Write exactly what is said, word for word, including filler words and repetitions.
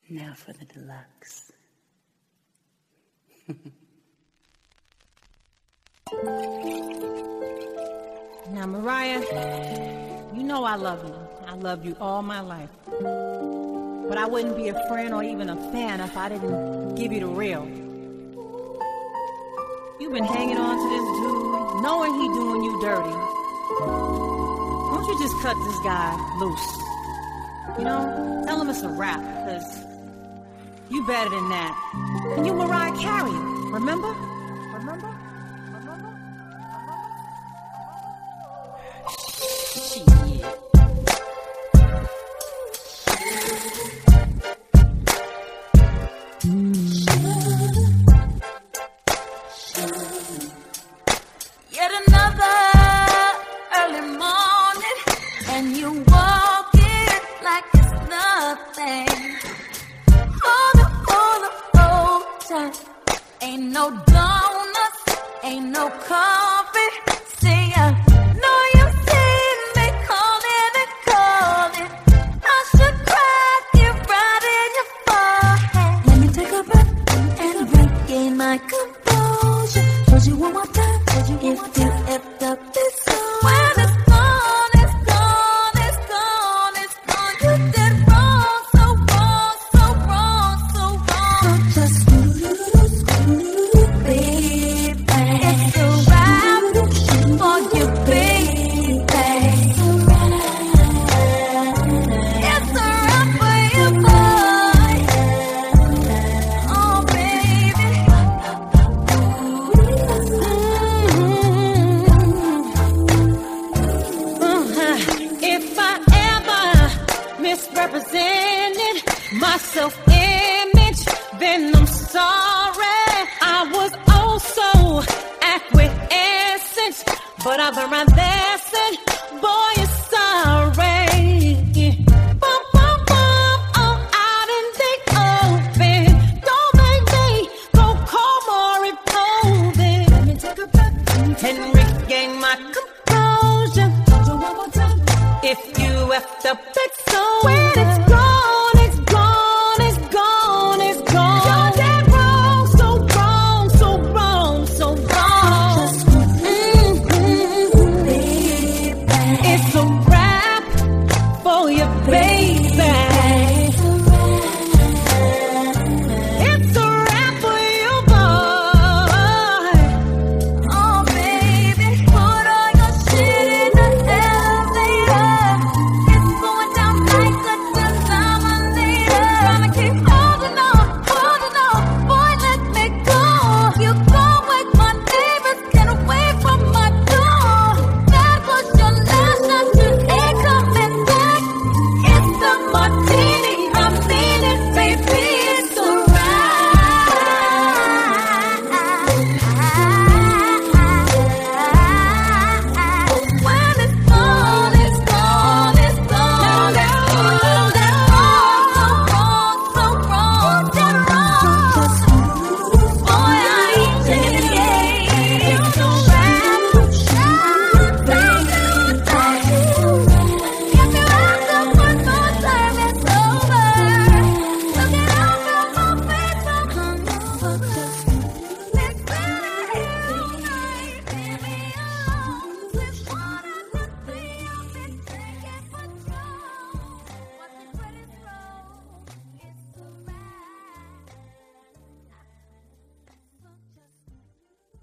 Now for the deluxe. Now, Mariah, you know I love you. I loved you all my life. But I wouldn't be a friend or even a fan if I didn't give you the real. You've been hanging on to this dude, knowing he doing you dirty. Won't you just cut this guy loose? You know, tell him it's a wrap, because you better than that. And you Mariah Carey, remember? Remember? Remember? Shit. Yet another early morning, and you walk it like it's nothing. All the, all the old time. Ain't no donuts, ain't no coffee. See ya. No, you see me calling and calling. I should crack you right in your forehead. Let me take a breath and regain my composure. Told you one more time, told you if you effed up this song. When it's gone, it's gone, it's gone, it's gone. You did wrong, so wrong, so wrong, so wrong. So just baby, it's a wrap for you, baby. It's a wrap for you, boy. Oh, baby. If I ever misrepresented my self-image, then I'm sorry. I was oh so acquiescent, but I've learned my lesson.